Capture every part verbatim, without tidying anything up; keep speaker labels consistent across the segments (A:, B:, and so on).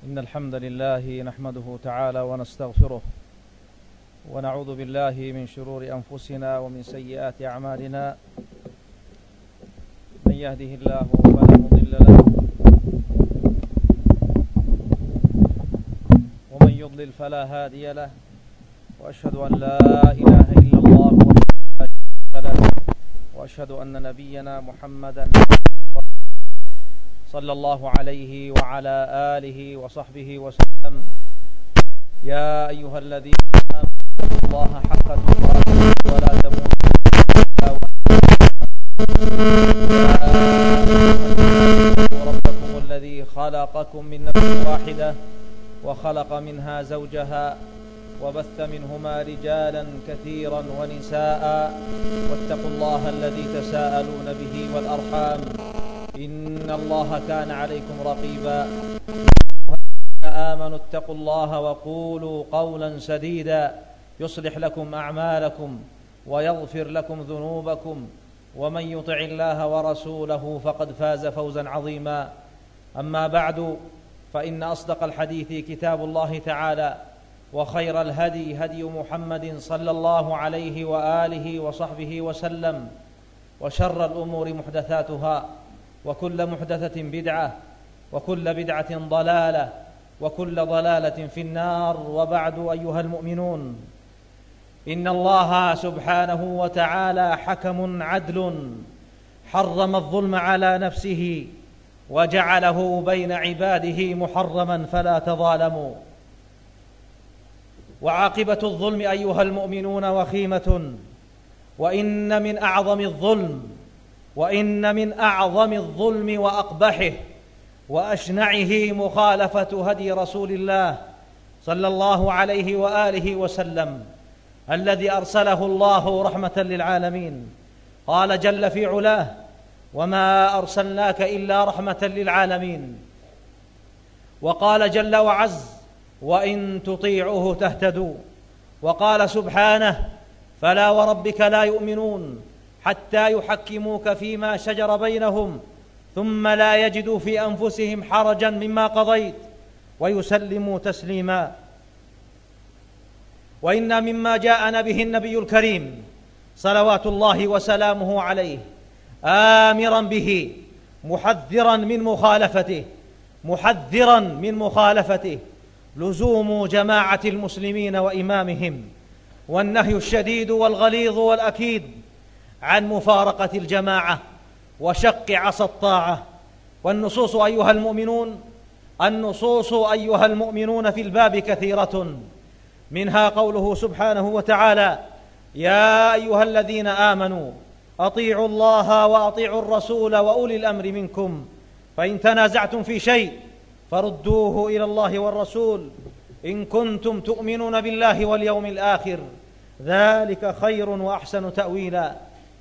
A: إن الحمد لله نحمده تعالى ونستغفره ونعوذ بالله من شرور أنفسنا ومن سيئات أعمالنا. من يهده الله فلا مضل له ومن يضلل فلا هادي له، وأشهد أن لا إله إلا الله وحده لا شريك له، وأشهد أن نبينا محمدا صلى الله عليه وعلى آله وصحبه وسلم. يا أيها الذين آمنوا اتقوا الله حق تقاته ولا تموتن إلا وأنتم ربكم الذي خلقكم من نفس واحدة وخلق منها زوجها وبث منهما رجالا كثيرا ونساء، واتقوا الله الذي تساءلون به والأرحام إن الله كان عليكم رقيبا. آمنوا اتقوا الله وقولوا قولا سديدا يصلح لكم أعمالكم ويغفر لكم ذنوبكم، ومن يطع الله ورسوله فقد فاز فوزا عظيما. أما بعد، فإن أصدق الحديث كتاب الله تعالى، وخير الهدي هدي محمد صلى الله عليه وآله وصحبه وسلم، وشر الأمور محدثاتها، وكل محدثة بدعة، وكل بدعة ضلالة، وكل ضلالة في النار. وبعد، أيها المؤمنون، إن الله سبحانه وتعالى حكم عدل، حرم الظلم على نفسه وجعله بين عباده محرما فلا تظالموا. وعاقبة الظلم أيها المؤمنون وخيمة، وإن من أعظم الظلم وإن من أعظم الظلم وأقبحه وأشنعه مخالفة هدي رسول الله صلى الله عليه وآله وسلم الذي أرسله الله رحمة للعالمين. قال جل في علاه: وما أرسلناك إلا رحمة للعالمين. وقال جل وعز: وإن تطيعوه تهتدوا. وقال سبحانه: فلا وربك لا يؤمنون حتى يحكموك فيما شجر بينهم ثم لا يجدوا في أنفسهم حرجا مما قضيت ويسلموا تسليما. وإن مما جاءنا به النبي الكريم صلوات الله وسلامه عليه آمرا به محذرا من مخالفته محذرا من مخالفته لزوم جماعة المسلمين وإمامهم، والنهي الشديد والغليظ والأكيد عن مفارقة الجماعة وشق عصا الطاعة. والنصوص أيها المؤمنون النصوص أيها المؤمنون في الباب كثيرة، منها قوله سبحانه وتعالى: يا أيها الذين آمنوا أطيعوا الله وأطيعوا الرسول وأولي الأمر منكم، فإن تنازعتم في شيء فردوه إلى الله والرسول إن كنتم تؤمنون بالله واليوم الآخر، ذلك خير وأحسن تأويلا.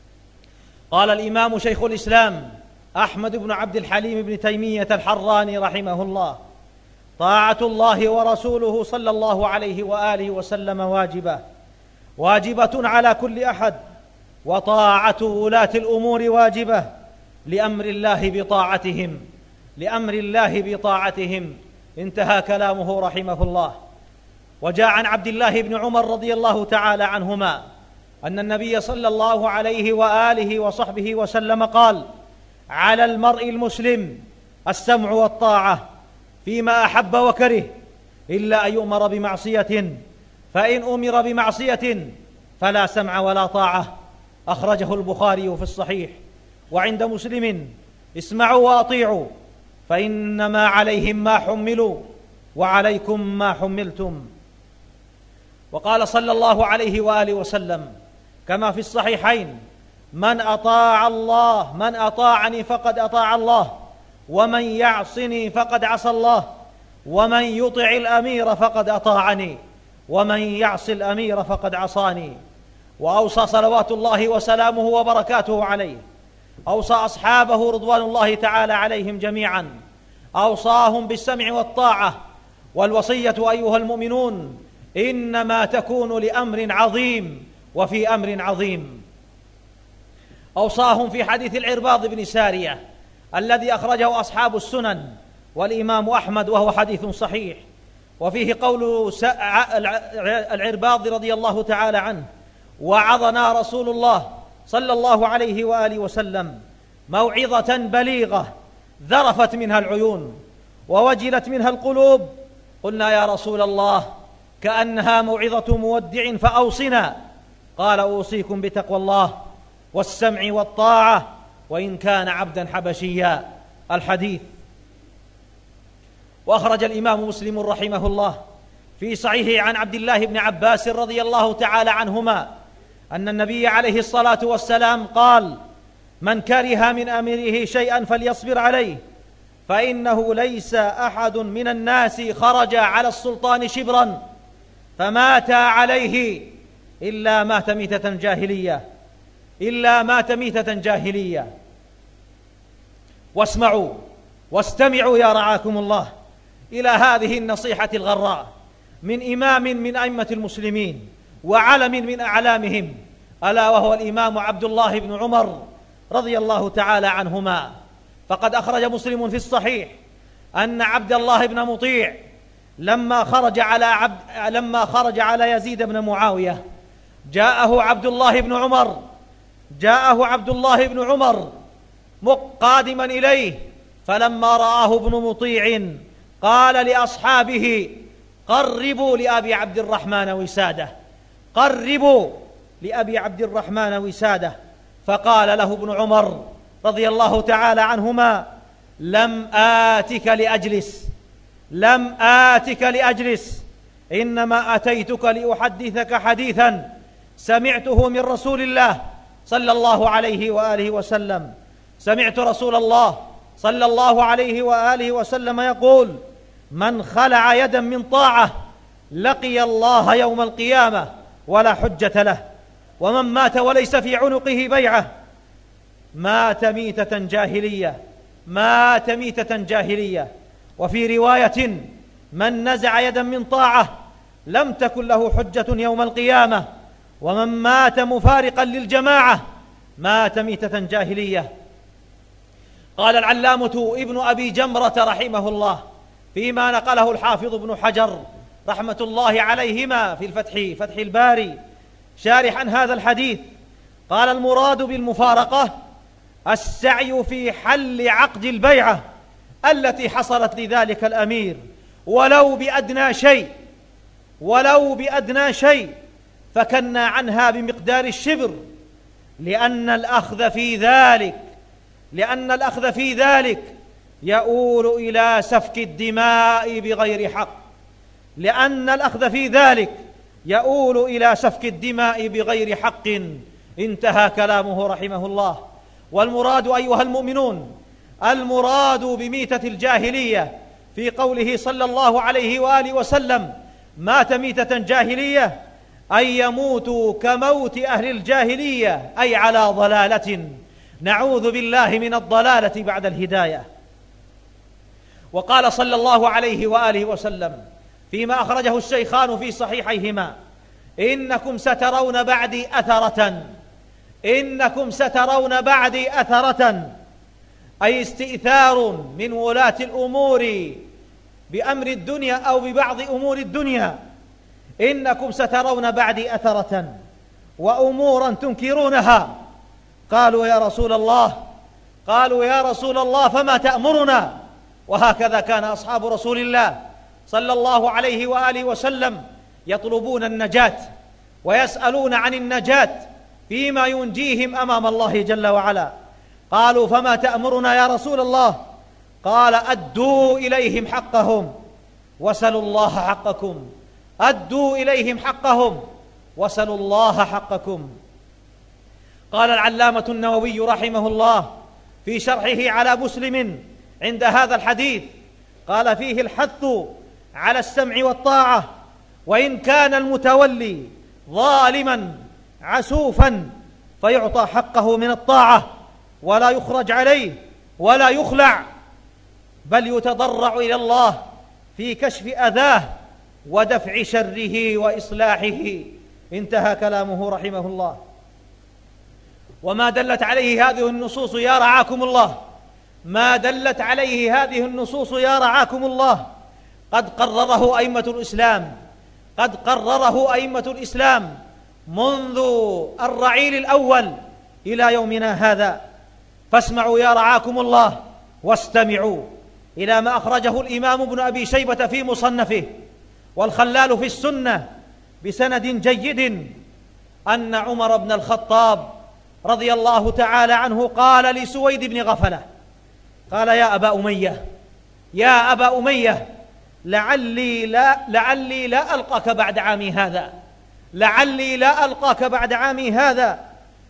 A: قال الإمام شيخ الإسلام أحمد بن عبد الحليم بن تيمية الحراني رحمه الله: طاعة الله ورسوله صلى الله عليه وآله وسلم واجبة واجبة على كل أحد، وطاعة ولاة الأمور واجبة لأمر الله بطاعتهم لأمر الله بطاعتهم انتهى كلامه رحمه الله. وجاء عن عبد الله بن عمر رضي الله تعالى عنهما أن النبي صلى الله عليه وآله وصحبه وسلم قال: على المرء المسلم السمع والطاعة فيما أحب وكره، إلا أن يؤمر بمعصية، فإن أمر بمعصية فلا سمع ولا طاعة. أخرجه البخاري في الصحيح. وعند مسلم: اسمعوا وأطيعوا فإنما عليهم ما حملوا وعليكم ما حملتم. وقال صلى الله عليه وآله وسلم كما في الصحيحين: من أطاع الله من أطاعني فقد أطاع الله، ومن يعصني فقد عصى الله، ومن يطع الأمير فقد أطاعني، ومن يعص الأمير فقد عصاني. وأوصى صلوات الله وسلامه وبركاته عليه أوصى أصحابه رضوان الله تعالى عليهم جميعا، أوصاهم بالسمع والطاعة. والوصية أيها المؤمنون إنما تكون لأمر عظيم وفي أمر عظيم. أوصاهم في حديث العرباض بن سارية الذي أخرجه أصحاب السنن والإمام أحمد، وهو حديث صحيح. وفيه قول العرباض رضي الله تعالى عنه: وعظنا رسول الله صلى الله عليه وآله وسلم موعظة بليغة ذرفت منها العيون ووجلت منها القلوب. قلنا: يا رسول الله، كأنها موعظة مودع فأوصنا. قال: أوصيكم بتقوى الله والسمع والطاعة وإن كان عبدا حبشيا. الحديث. وأخرج الإمام مسلم رحمه الله في صحيحه عن عبد الله بن عباس رضي الله تعالى عنهما أن النبي عليه الصلاة والسلام قال: من كره من أمره شيئا فليصبر عليه، فإنه ليس أحد من الناس خرج على السلطان شبرا فمات عليه إلا مات ميتة جاهلية إلا مات ميتة جاهلية. واسمعوا واستمعوا يا رعاكم الله إلى هذه النصيحة الغراء من إمام من أئمة المسلمين وعلم من أعلامهم، ألا وهو الإمام عبد الله بن عمر رضي الله تعالى عنهما. فقد أخرج مسلم في الصحيح أن عبد الله بن مطيع لما خرج على عبد لما خرج على يزيد بن معاوية جاءه عبد الله بن عمر جاءه عبد الله بن عمر قادما إليه، فلما رآه ابن مطيع قال لأصحابه: قربوا لأبي عبد الرحمن وساده قربوا لأبي عبد الرحمن وساده. فقال له ابن عمر رضي الله تعالى عنهما: لم آتك لأجلس لم آتك لأجلس إنما أتيتك لأحدثك حديثا سمعته من رسول الله صلى الله عليه وآله وسلم. سمعت رسول الله صلى الله عليه وآله وسلم يقول: من خلع يدا من طاعة لقي الله يوم القيامة ولا حجة له، ومن مات وليس في عنقه بيعة مات ميتة جاهلية مات ميتة جاهلية. وفي رواية: من نزع يدا من طاعة لم تكن له حجة يوم القيامة، ومن مات مفارقا للجماعة مات ميتة جاهلية. قال العلامة ابن أبي جمرة رحمه الله فيما نقله الحافظ ابن حجر رحمة الله عليهما في الفتح فتح الباري شارحا هذا الحديث، قال: المراد بالمفارقة السعي في حل عقد البيعة التي حصلت لذلك الأمير ولو بأدنى شيء ولو بأدنى شيء فكنا عنها بمقدار الشبر، لأن الأخذ في ذلك لأن الأخذ في ذلك يؤول إلى سفك الدماء بغير حق لأن الأخذ في ذلك يؤول إلى سفك الدماء بغير حق. انتهى كلامه رحمه الله. والمراد أيها المؤمنون المراد بميتة الجاهلية في قوله صلى الله عليه وآله وسلم: مات ميتة جاهلية، أن يموتوا كموت أهل الجاهلية، أي على ضلالة، نعوذ بالله من الضلالة بعد الهداية. وقال صلى الله عليه وآله وسلم فيما أخرجه الشيخان في صحيحيهما: إنكم سترون بعدي أثرة إنكم سترون بعدي أثرة أي استئثار من ولاة الأمور بأمر الدنيا أو ببعض أمور الدنيا. إنكم سترون بعدي أثرة وأمورا تنكرونها. قالوا يا رسول الله قالوا يا رسول الله فما تأمرنا؟ وهكذا كان أصحاب رسول الله صلى الله عليه وآله وسلم يطلبون النجاة ويسألون عن النجاة فيما ينجيهم أمام الله جل وعلا. قالوا فما تأمرنا يا رسول الله؟ قال: أدوا إليهم حقهم وسلوا الله حقكم أدوا إليهم حقهم وسلوا الله حقكم. قال العلامة النووي رحمه الله في شرحه على مسلم عند هذا الحديث، قال: فيه الحث على السمع والطاعة، وإن كان المتولي ظالما عسوفا فيعطى حقه من الطاعة ولا يخرج عليه ولا يخلع، بل يتضرع إلى الله في كشف أذاه ودفع شره وإصلاحه. انتهى كلامه رحمه الله. وما دلت عليه هذه النصوص يا رعاكم الله ما دلت عليه هذه النصوص يا رعاكم الله قد قرره أئمة الإسلام قد قرره أئمة الإسلام منذ الرعيل الأول إلى يومنا هذا. فاسمعوا يا رعاكم الله واستمعوا إلى ما أخرجه الإمام ابن أبي شيبة في مصنفه والخلال في السنة بسند جيد أن عمر بن الخطاب رضي الله تعالى عنه قال لسويد بن غفلة قال: يا أبا أمية يا أبا أمية لعلي لا, لعلي لا ألقاك بعد عامي هذا لعلي لا ألقاك بعد عامي هذا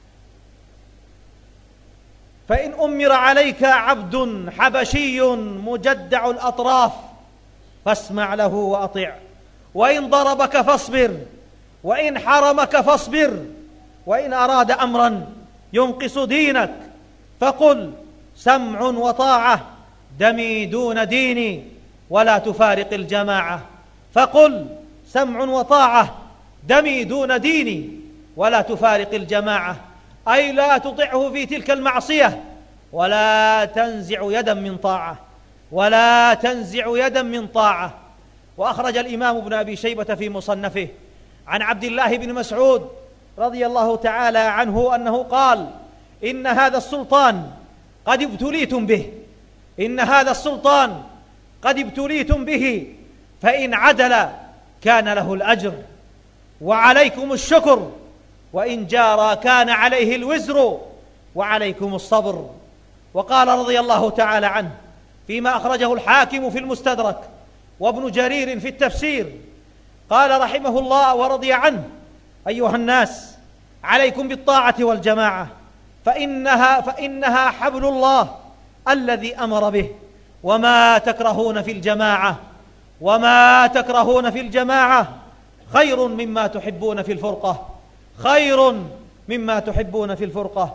A: فإن أمر عليك عبد حبشي مجدع الأطراف فاسمع له وأطع، وإن ضربك فاصبر، وإن حرمك فاصبر، وإن أراد أمرا ينقص دينك فقل سمع وطاعة دمي دون ديني ولا تفارق الجماعة فقل سمع وطاعة دمي دون ديني ولا تفارق الجماعة، أي لا تطعه في تلك المعصية ولا تنزع يدا من طاعة ولا تنزع يدا من طاعة. وأخرج الإمام ابن أبي شيبة في مصنفه عن عبد الله بن مسعود رضي الله تعالى عنه أنه قال: إن هذا السلطان قد ابتليتم به إن هذا السلطان قد ابتليتم به فإن عدل كان له الأجر وعليكم الشكر، وإن جار كان عليه الوزر وعليكم الصبر. وقال رضي الله تعالى عنه فيما أخرجه الحاكم في المستدرك وابن جرير في التفسير قال رحمه الله ورضي عنه: أيها الناس عليكم بالطاعة والجماعة فإنها, فإنها حبل الله الذي أمر به، وما تكرهون في الجماعة وما تكرهون في الجماعة خير مما تحبون في الفرقة خير مما تحبون في الفرقة.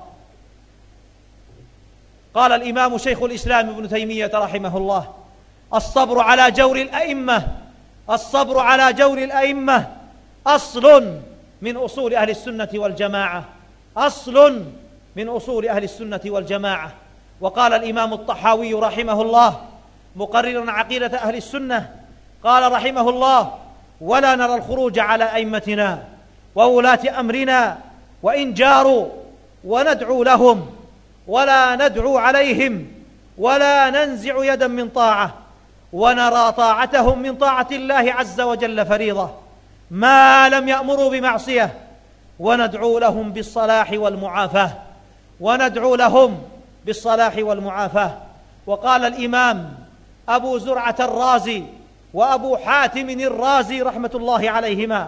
A: قال الإمام شيخ الإسلام ابن تيمية رحمه الله: الصبر على جور الأئمة الصبر على جور الأئمة أصل من أصول أهل السنة والجماعة أصل من أصول أهل السنة والجماعة. وقال الإمام الطحاوي رحمه الله مقررا عقيدة أهل السنة قال رحمه الله: ولا نرى الخروج على أئمتنا وولاة أمرنا وإن جاروا وندعو لهم ولا ندعو عليهم ولا ننزع يدا من طاعة، ونرى طاعتهم من طاعة الله عز وجل فريضة ما لم يأمروا بمعصية، وندعو لهم بالصلاح والمعافاة وندعو لهم بالصلاح والمعافاة. وقال الإمام أبو زرعة الرازي وأبو حاتم الرازي رحمة الله عليهما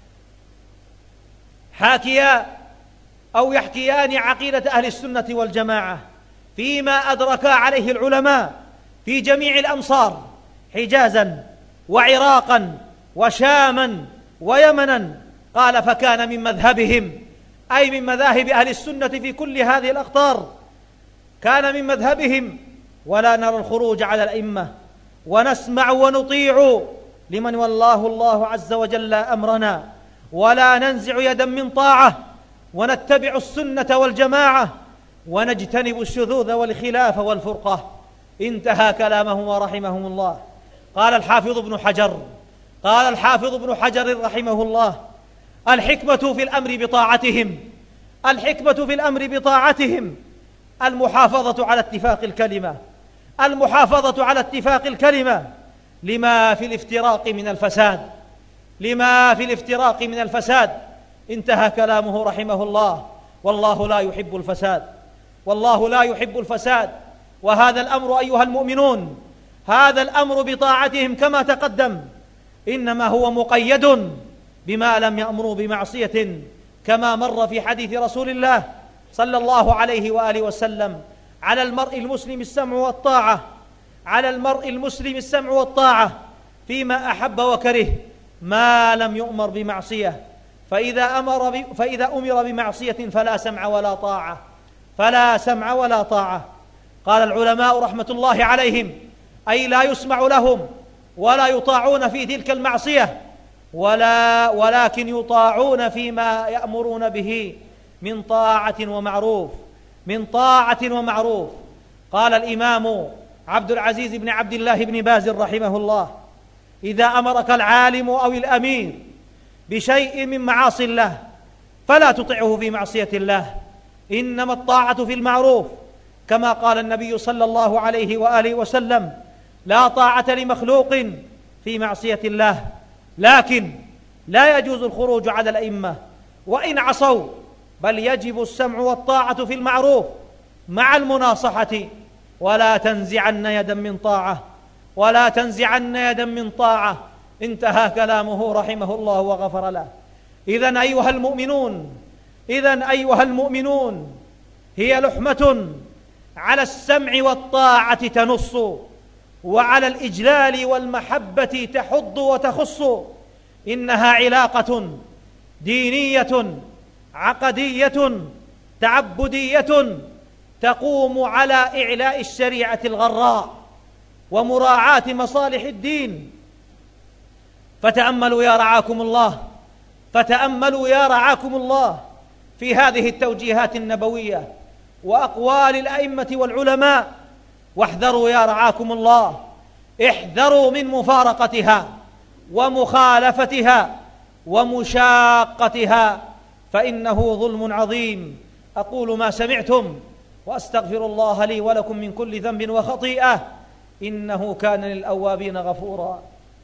A: حاكيا أو يحكيان عقيدة أهل السنة والجماعة فيما أدركا عليه العلماء في جميع الأمصار حجازا وعراقا وشاما ويمنا. قال: فكان من مذهبهم أي من مذاهب أهل السنة في كل هذه الأقطار كان من مذهبهم ولا نرى الخروج على الأئمة ونسمع ونطيع لمن والله الله عز وجل أمرنا، ولا ننزع يدا من طاعة، ونتبع السنة والجماعة، ونجتنب الشذوذ والخلاف والفرقة. انتهى كلامهم ورحمهم الله. قال الحافظ ابن حجر قال الحافظ ابن حجر رحمه الله: الحكمة في الأمر بطاعتهم الحكمة في الأمر بطاعتهم المحافظة على اتفاق الكلمة المحافظة على اتفاق الكلمة لما في الافتراق من الفساد لما في الافتراق من الفساد. انتهى كلامه رحمه الله. والله لا يحب الفساد والله لا يحب الفساد. وهذا الأمر أيها المؤمنون هذا الأمر بطاعتهم كما تقدم إنما هو مقيد بما لم يأمروا بمعصية، كما مر في حديث رسول الله صلى الله عليه وآله وسلم: على المرء المسلم السمع والطاعة على المرء المسلم السمع والطاعة فيما أحب وكره ما لم يؤمر بمعصية، فإذا أمر ب... فإذا أمر بمعصية فلا سمع ولا طاعة فلا سمع ولا طاعة. قال العلماء رحمة الله عليهم: أي لا يسمع لهم ولا يطاعون في تلك المعصية ولا ولكن يطاعون فيما يأمرون به من طاعة ومعروف من طاعة ومعروف. قال الإمام عبد العزيز بن عبد الله بن باز رحمه الله: إذا أمرك العالم أو الأمير بشيء من معاصي الله فلا تطعه في معصية الله، إنما الطاعة في المعروف، كما قال النبي صلى الله عليه وآله وسلم: لا طاعة لمخلوق في معصية الله. لكن لا يجوز الخروج على الأئمة وإن عصوا، بل يجب السمع والطاعة في المعروف مع المناصحة، ولا تنزعن يدا من طاعة ولا تنزعن يدا من طاعة. انتهى كلامه رحمه الله وغفر له. إذن أيها المؤمنون إذن أيها المؤمنون هي لحمة على السمع والطاعة تنص، وعلى الإجلال والمحبة تحض وتخص. إنها علاقة دينية عقدية تعبدية تقوم على إعلاء الشريعة الغراء ومراعاة مصالح الدين. فتأملوا يا رعاكم الله فتأملوا يا رعاكم الله في هذه التوجيهات النبوية وأقوال الأئمة والعلماء، واحذروا يا رعاكم الله، احذروا من مفارقتها ومخالفتها ومشاقتها، فإنه ظلم عظيم. أقول ما سمعتم وأستغفر الله لي ولكم من كل ذنب وخطيئة، إنه كان للأوابين غفورا.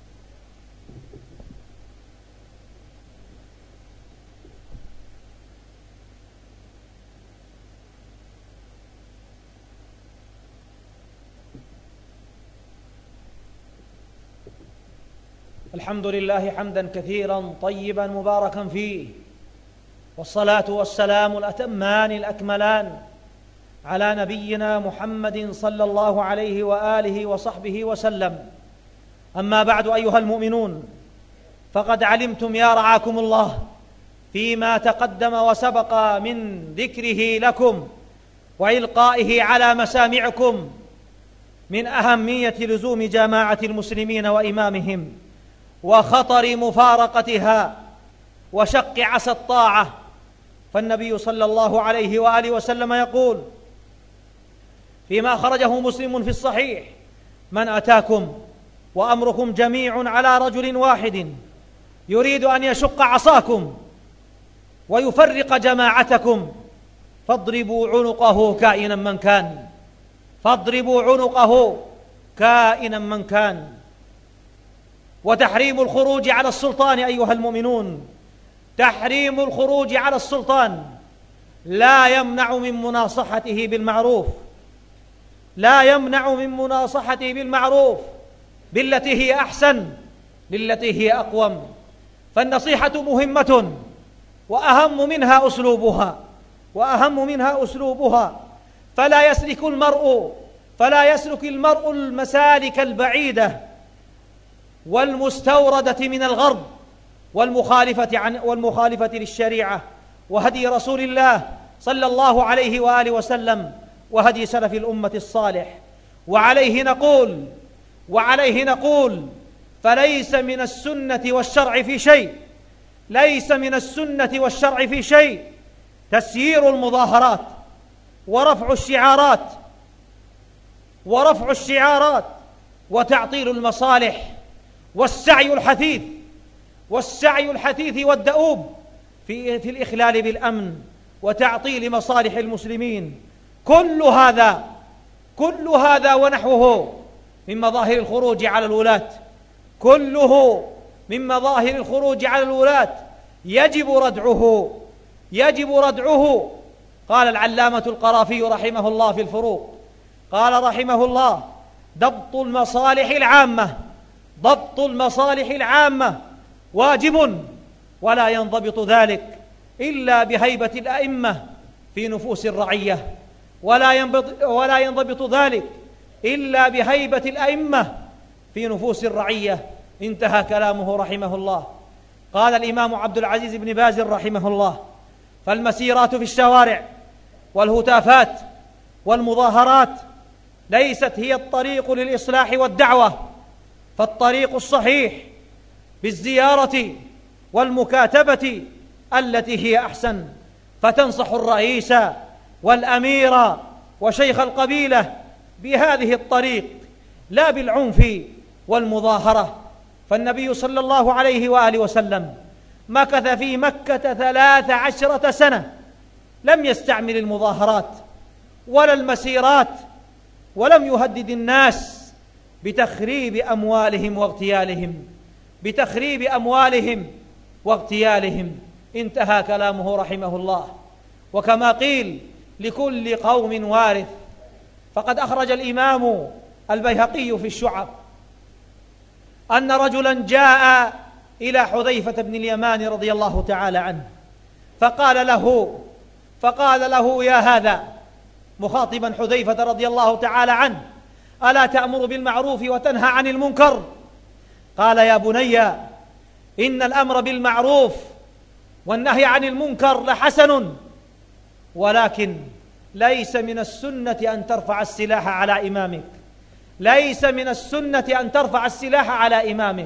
A: الحمد لله حمدا كثيرا طيبا مباركا فيه، والصلاة والسلام الأتمان الأكملان على نبينا محمد صلى الله عليه وآله وصحبه وسلم. أما بعد أيها المؤمنون، فقد علمتم يا رعاكم الله فيما تقدم وسبق من ذكره لكم وإلقائه على مسامعكم من أهمية لزوم جماعة المسلمين وإمامهم، وخطر مفارقتها، وشق عصا الطاعة. فالنبي صلى الله عليه وآله وسلم يقول فيما أخرجه مسلم في الصحيح: من أتاكم وأمركم جميع على رجل واحد يريد أن يشق عصاكم ويفرق جماعتكم فاضربوا عنقه كائنا من كان فاضربوا عنقه كائنا من كان. وتحريم الخروج على السلطان أيها المؤمنون، تحريم الخروج على السلطان لا يمنع من مناصحته بالمعروف لا يمنع من مناصحته بالمعروف بالتي هي أحسن، بالتي هي أقوم. فالنصيحة مهمة، وأهم منها أسلوبها وأهم منها أسلوبها فلا يسلك المرء فلا يسلك المرء المسالك البعيدة والمستوردة من الغرب والمخالفة عن والمخالفة للشريعة وهدي رسول الله صلى الله عليه وآله وسلم وهدي سلف الأمة الصالح. وعليه نقول وعليه نقول فليس من السنة والشرع في شيء ليس من السنة والشرع في شيء تسيير المظاهرات ورفع الشعارات ورفع الشعارات وتعطيل المصالح والسعي الحثيث والسعي الحثيث والدؤوب في في الإخلال بالأمن وتعطيل مصالح المسلمين. كل هذا كل هذا ونحوه من مظاهر الخروج على الولاة كله من مظاهر الخروج على الولاة يجب ردعه يجب ردعه. قال العلامة القرافي رحمه الله في الفروق، قال رحمه الله: ضبط المصالح العامة ضبط المصالح العامة واجب، ولا ينضبط ذلك إلا بهيبة الأئمة في نفوس الرعية ولا ينضبط, ولا ينضبط ذلك إلا بهيبة الأئمة في نفوس الرعية. انتهى كلامه رحمه الله. قال الإمام عبد العزيز بن باز رحمه الله: فالمسيرات في الشوارع والهتافات والمظاهرات ليست هي الطريق للإصلاح والدعوة، فالطريق الصحيح بالزيارة والمكاتبة التي هي أحسن، فتنصح الرئيس والأمير وشيخ القبيلة بهذه الطريق لا بالعنف والمظاهرة. فالنبي صلى الله عليه وآله وسلم مكث في مكة ثلاث عشرة سنة لم يستعمل المظاهرات ولا المسيرات، ولم يهدد الناس بتخريب أموالهم واغتيالهم بتخريب أموالهم واغتيالهم. انتهى كلامه رحمه الله. وكما قيل: لكل قوم وارث. فقد أخرج الإمام البيهقي في الشعب أن رجلا جاء إلى حذيفة بن اليمان رضي الله تعالى عنه فقال له فقال له يا هذا، مخاطبا حذيفة رضي الله تعالى عنه: ألا تأمر بالمعروف وتنهى عن المنكر؟ قال: يا بني، إن الأمر بالمعروف والنهي عن المنكر لحسن، ولكن ليس من السنة أن ترفع السلاح على إمامك ليس من السنة أن ترفع السلاح على إمامك.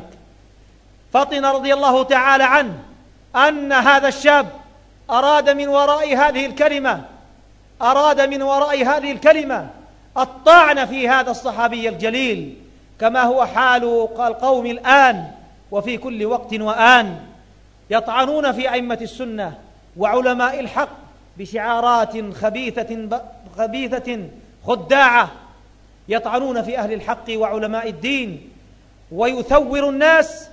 A: فطن رضي الله تعالى عنه أن هذا الشاب أراد من وراء هذه الكلمة أراد من وراء هذه الكلمة الطعن في هذا الصحابي الجليل، كما هو حال القوم الآن وفي كل وقت وآن، يطعنون في أئمة السنة وعلماء الحق بشعارات خبيثة خبيثة خداعة، يطعنون في أهل الحق وعلماء الدين ويثور الناس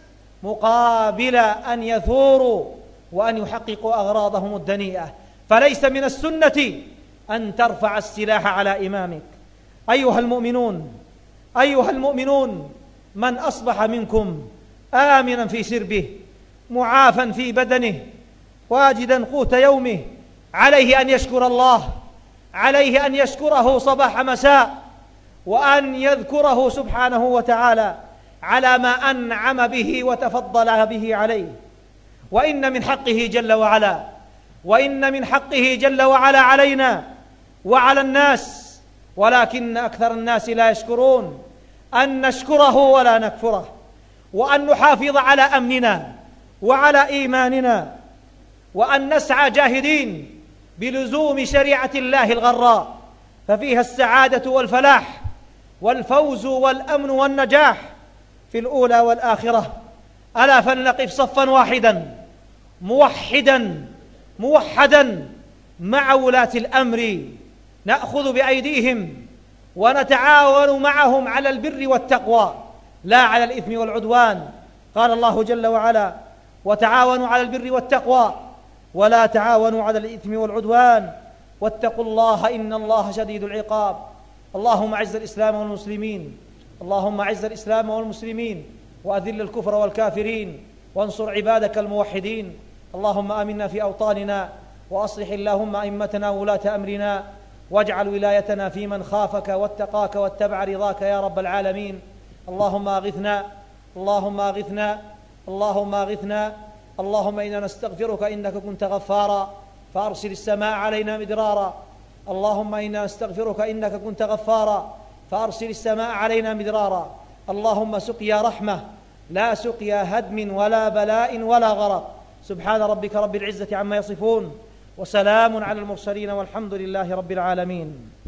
A: مقابل أن يثوروا وأن يحققوا أغراضهم الدنيئة. فليس من السنة أن ترفع السلاح على إمامك. أيها المؤمنون أيها المؤمنون من أصبح منكم آمنا في سربه معافا في بدنه واجدا قوت يومه، عليه أن يشكر الله عليه أن يشكره صباح مساء، وأن يذكره سبحانه وتعالى على ما أنعم به وتفضل به عليه. وإن من حقه جل وعلا وإن من حقه جل وعلا علينا وعلى الناس، ولكن أكثر الناس لا يشكرون، أن نشكره ولا نكفره، وأن نحافظ على أمننا وعلى إيماننا، وأن نسعى جاهدين بلزوم شريعة الله الغراء، ففيها السعادة والفلاح والفوز والأمن والنجاح في الأولى والآخرة. ألا فلنقف صفا واحدا موحدا موحدا مع ولاة الأمر، نأخذ بأيديهم ونتعاون معهم على البر والتقوى لا على الإثم والعدوان. قال الله جل وعلا: وتعاونوا على البر والتقوى ولا تعاونوا على الإثم والعدوان واتقوا الله إن الله شديد العقاب. اللهم أعز الإسلام والمسلمين اللهم أعز الإسلام والمسلمين وأذل الكفر والكافرين وانصر عبادك الموحدين. اللهم آمنا في أوطاننا وأصلح اللهم أئمتنا وولاة أمرنا، واجعل ولايتنا في من خافك واتقاك واتبع رضاك يا رب العالمين. اللهم أغثنا اللهم أغثنا اللهم أغثنا اللهم إنا نستغفرك إنك كنت غفارا فأرسل السماء علينا مدرارا. اللهم إنا نستغفرك إنك كنت غفارا فأرسل السماء علينا مدرارا. اللهم سقيا رحمة لا سقيا هدم ولا بلاء ولا غرق. سبحان ربك رب العزة عما يصفون وسلام على المرسلين والحمد لله رب العالمين.